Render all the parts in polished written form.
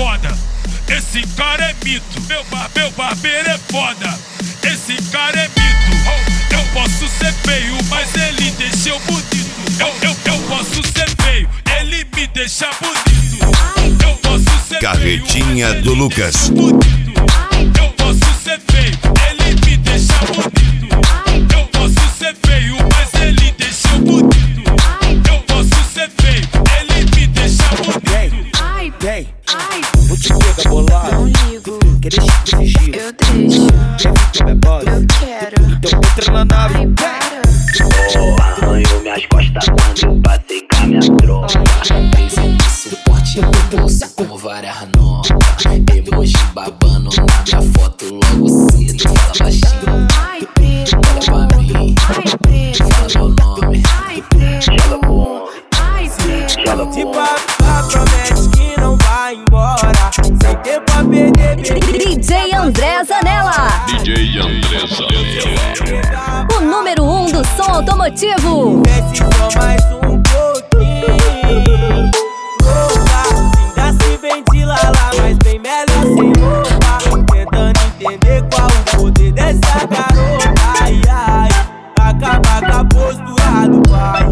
foda, esse cara é mito. Meu barbeiro é foda, esse cara é mito. Eu posso ser feio, mas ele deixa eu bonito. Eu posso ser feio, ele me deixa bonito. Eu posso ser Carretinha feio, do Lucas. Eu posso ser feio, ele me deixa bonito. Eu posso ser feio, mas ele deixa bonito. Eu posso ser feio, ele me deixa bonito. Vem, vou te pegar bolado. Não ligo, Quer deixar desse giro? eu deixo, Quer ficar minha bola? eu quero. Então entra na nave. Ai, para. Arranhou minhas costas quando eu passei com a minha tropa. Esse porte no bolso com várias notas. Emoji babando na minha foto logo cedo. Fala baixinho, Ai, preto. olha pra mim. Ai, preto. Fala meu nome. Ai, preto. Joga pro homem, Ai, preto. joga pro Se homem. papá promete que não vai embora, sem tempo pra perder, DJ André Zanella, DJ André Zanella. o número 1 do som automotivo. desce só mais um pouquinho. Louca, ainda se vem de lala, mas bem melhor sem roupa. Tentando entender qual o poder dessa garota. Ai, ai, acaba com a postura do pai.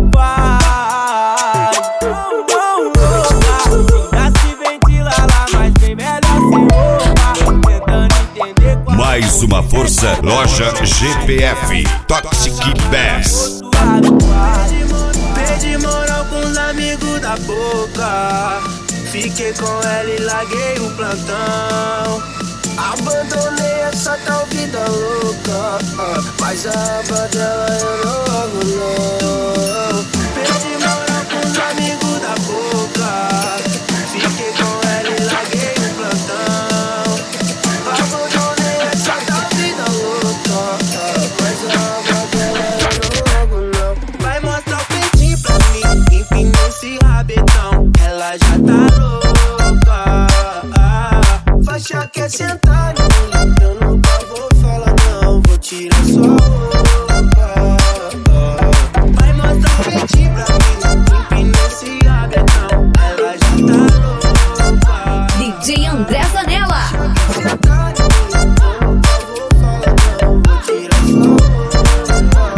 Vai, não, louca, ainda se vem de lala, mas bem melhor sem roupa. Tentando entender qual Mais uma força, loja GPF, Toxic Bass. Perdi moral com os amigos da boca. Fiquei com ela e larguei o plantão. Abandonei essa tal vida louca, mas a aba dela eu não amo não. Perdi moral com os amigos da boca. Fiquei com ela e larguei o plantão. Abandonei essa tal vida louca, mas a aba dela eu não amo não. Vai mostrar o peitinho pra mim, empina esse rabetão. Ela já tá louca. Faixa quer sentar em mim, eu nunca vou falar não. Vou tirar sua roupa. Vai mostrar o peitinho pra mim, empina esse rabetão. Ela já tá louca. DJ André Zanella, Sentar em mim, eu nunca vou falar não. Vou tirar sua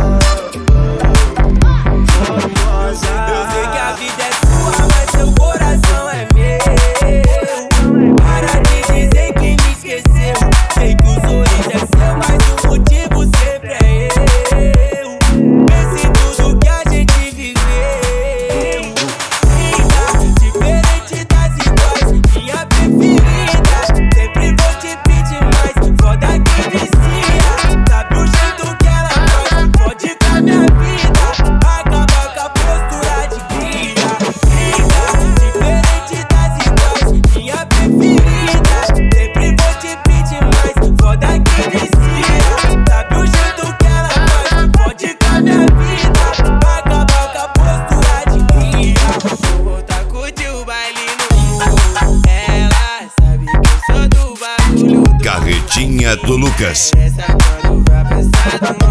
roupa. Eu sei que a vida é sua, mas seu coração é meu. Para de dizer que me esqueceu. Sei que o sorriso é seu, mas o motivo sempre é eu. Pense em tudo que a gente viveu. Linda, diferente das iguais, minha preferida. Sempre vou te pedir mais, foda que vicia. Sabe o jeito que ela faz, pode com a minha vida. Acaba com a postura de cria. Linda, diferente das iguais, minha preferida. Sempre vou te pedir mais, foda que vicia. Sabe o jeito que ela faz, pode com a minha vida. Acaba com a postura de cria. Vou voltar a curtir o baile no morro. Ela sabe que eu sou do bagulho. Carretinha do Lucas. Essa quando vai passar do